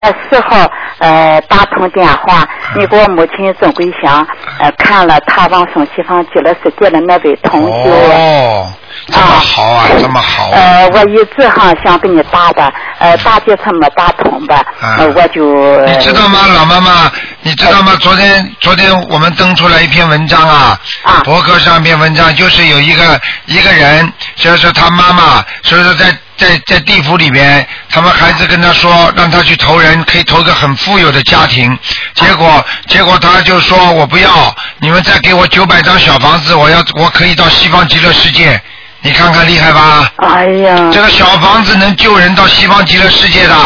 4号打通电话，你给我母亲总归想看了他往生西方极乐世界的那位同修。 哦，这么好啊，这么好啊。 我一直想跟你打的，打几次没打通吧，我就。 你知道吗，老妈妈？你知道吗？昨天我们登出来一篇文章啊，博客上一篇文章，就是有一个人，就是他妈妈，所以说在地府里面，他们孩子跟他说，让他去投人，可以投个很富有的家庭。结果他就说，我不要，你们再给我900张小房子，我可以到西方极乐世界。你看看厉害吧？ 哎呀， 这个小房子能救人到西方极乐世界的。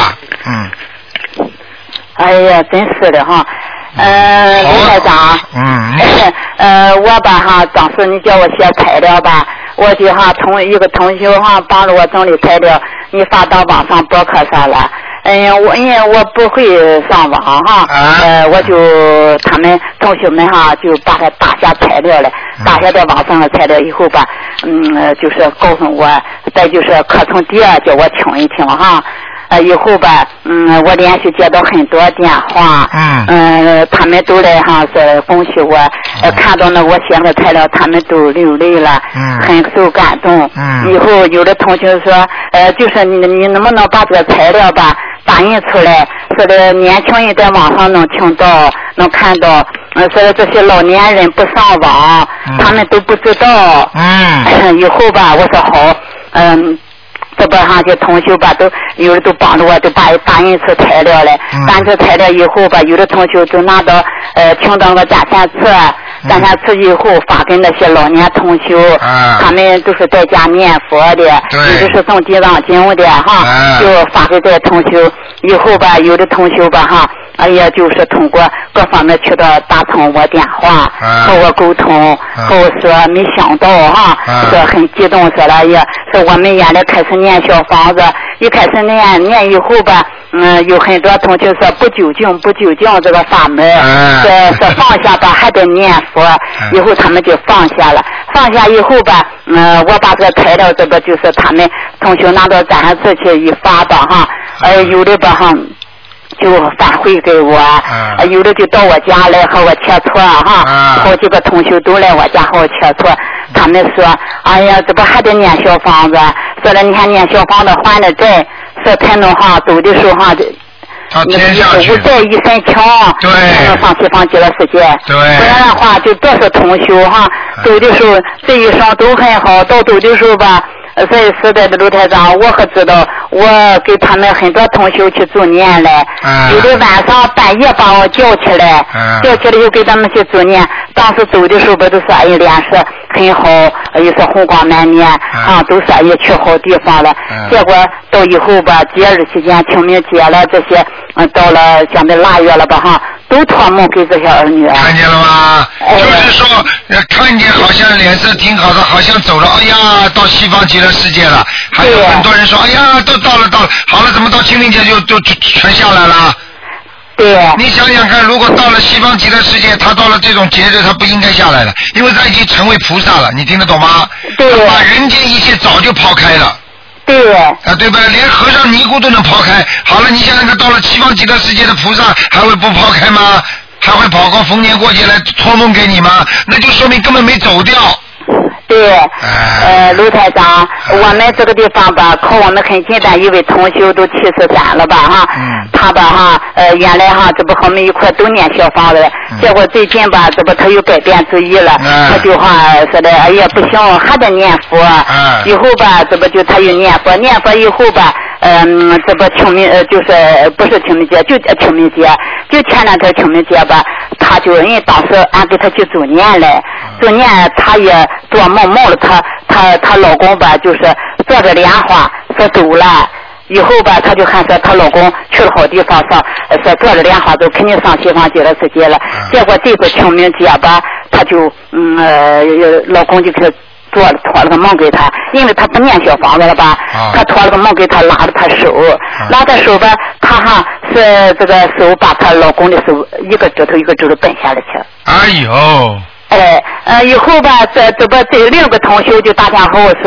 哎呀，真是的哈。李台长。我吧哈，当时你叫我写材料吧，我就一个同学帮着我整理材料，你发到网上博客上了。因为我不会上网我就他们同学们就把它打下材料了，打下在网上的材料以后吧，就是告诉我，再就是课程第2叫我听一听以后吧，我连续接到很多电话，他们都来是恭喜我，看到我写的材料，他们都流泪了，很受感动。以后有的同学说，就是你能不能把这个材料吧打印出来，说的年轻人在网上能听到，能看到，说的这些老年人不上网，他们都不知道。以后吧，我说好，这边这同学吧，有的都帮着我，都打印出材料来。打印出材料以后吧，有的同学就拿到听到个家乡册，家乡册以后发给那些老年同修，他们都是在家念佛的，有的是诵地藏经的就发给这些同修。以后吧，有的同修吧哎呀，就是通过各方面渠道打通我电话，和我沟通，和我说没想到说很激动，说了呀，说我们原来开始念小房子，一开始念以后吧，有很多同学说不究竟这个法门，说放下吧，还得念佛，以后他们就放下了，放下以后吧，我把这个材料这个就是他们同学拿到咱这去一发吧有的吧就返回给我，有的就到我家来和我切磋好几个同学都来我家和我切磋，他们说哎呀，这不还得念小房子，说了你看念小房子还的债，说才能走的时候无债一身轻，才能上西方极乐世界。不然的话就多少同修走的时候这一生都很好，到走的时候吧，所以时代的卢台长，我可知道，我给他们很多同修去助念来，有的晚上半夜把我叫起来，又给他们去助念。当时走的时候不都说哎脸色很好，又是红光满面都说也去好地方了。结果到以后吧，节日期间清明节了这些，到了现在腊月了吧都托梦给这些儿女。 看见了吗？就是说看见好像脸色挺好的，好像走了，哎呀到西方极乐世界了。还有很多人说哎呀都到了，好了，怎么到清明节就全下来了？ 对， 你想想看，如果到了西方极乐世界，他到了这种节日，他不应该下来了，因为他已经成为菩萨了，你听得懂吗？ 对， 把人间一切早就抛开了。 对， 对吧？连和尚尼姑都能抛开。好了，你想想看，到了西方极乐世界的菩萨还会不抛开吗？还会跑过逢年过节来托梦给你吗？那就说明根本没走掉。 对，卢台长，我们这个地方吧，靠我们很近的一位同修都73了吧他吧原来这不和我们一块都念小房子，结果最近吧这不他又改变主意了，他就说的哎呀不行，还得念佛，以后吧这不就他又念佛以后吧这不清明就是不是清明节就清明节，就前两天清明节吧，他就因为当时俺给他去助念来，助念他也做梦了，她老公吧就是坐着莲花说走了，以后吧她就喊说她老公去了好地方上，说坐着莲花走肯定上西方极乐世界了。结果这次清明节吧，她就老公就去托了个梦给他，因为他不念小房子了吧，他托了个梦给他，拉着他手吧，他是这个手把他老公的手一个指头掰下来去。 哎呦！ 以后吧，这另一个同学就打电话和我说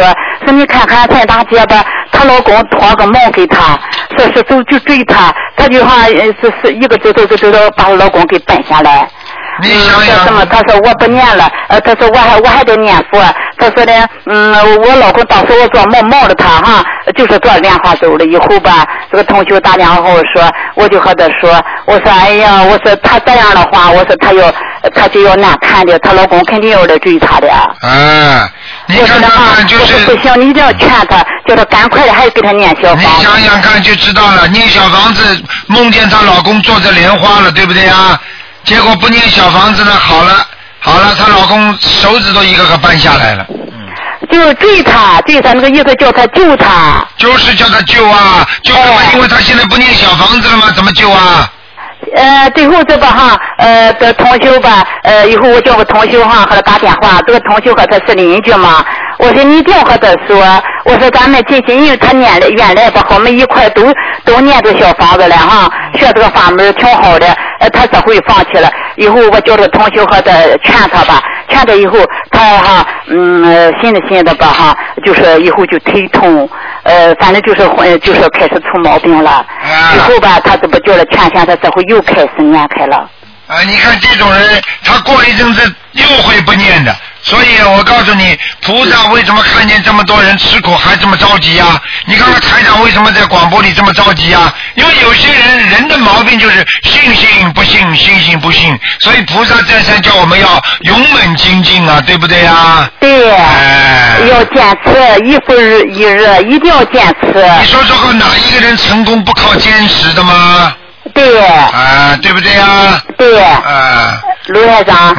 是你看看蔡大姐吧，她老公托个梦给她，说是走去追她，她就好像是一个走把她老公给搬下来。 你想想， 什么？他说我不念了，他说我还得念佛。他说的，我老公当时我做梦冒着他哈，就是做莲花走了以后吧，这个同学打电话和我说，我就和他说，我说哎呀，我说他这样的话，我说他就要难看的，她老公肯定要来追她的。 你看看就是。 不行，你一定要劝他，叫他赶快的，还给他念小房子。 你想想看就知道了，念小房子梦见她老公坐着莲花了，对不对啊？结果不念小房子呢，好了，她老公手指都一个个扳下来了。 就追他那个意思叫他救他。就是叫他救啊，救他嘛，因为他现在不念小房子了嘛，怎么救啊？ 最后这个哈，的同修吧，以后我叫个同修哈和他打电话，这个同修和他是邻居嘛，我说你一定要和他说，我说咱们进行，因为他念了原来吧，和我们一块都念这小房子了哈，学这个法门挺好的，他这回放弃了，以后我叫这个同修和他劝他吧，劝他以后他哈，信的吧哈，就是以后就腿痛，反正就是开始出毛病了，以后吧他这不叫了劝他这回又开始念开了。 你看这种人，他过一阵子又会不念的。所以我告诉你，菩萨为什么看见这么多人吃苦还这么着急啊？你看看台长为什么在广播里这么着急啊？因为有些人的毛病就是信不信，信不信，所以菩萨再三叫我们要勇猛精进啊，对不对啊？ 对，要坚持，一分一日一定要坚持。 你说这个哪一个人成功不靠坚持的吗？ 对， 对不对呀？ 对，卢台长，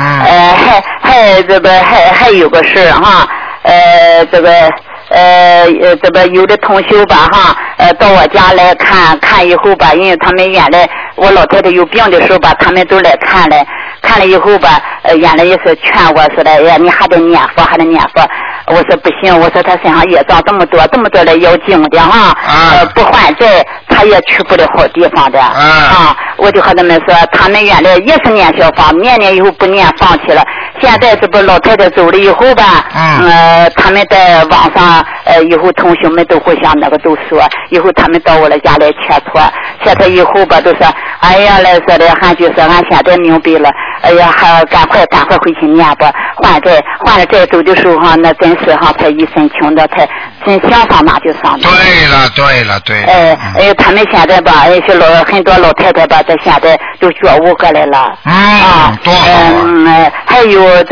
还有个事哈，这个有的同修吧哈，到我家来看以后吧，因为他们原来我老太太有病的时候吧，他们都来看了以后吧，原来也是劝我说的，哎呀，你还得念佛，我说不行，我说他身上业障这么多来要经的哈，不还债他也去不了好地方的我就和他们说，他们原来也是念小房，念以后不念放弃了，现在这不老太太走了以后吧，他们在网上以后同学们都互相那个都说，以后他们到我的家来切磋以后吧，都说哎呀来说的，俺就说俺现在明白了，哎呀还赶快回去念吧，还了债走的时候哈，那真是哈才一身轻的，才真想上哪就上哪。 对了。 他们现在吧，很多老太太吧，在现在都觉悟过来了。 多好。 还有